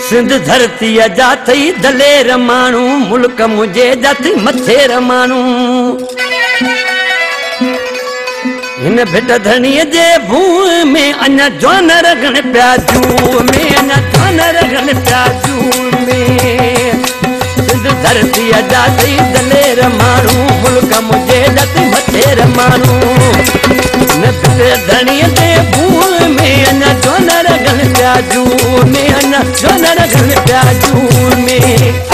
सिंध धरती जाथई दलेर मानू मुल्क मुझे जाथई मथेर मानू इन भेट धणीअ जे भूअ में अञा जवान रगण पिया जूअ में अञा जवान रगण पिया जूअ में सिंध धरती जाथई दलेर मानू मुल्क मुझे जाथई मथेर मानू इन भेट धणीअ जे भूअ में अञा जवान रगण पिया जूअ में अञा जवान रगण पिया जूअ में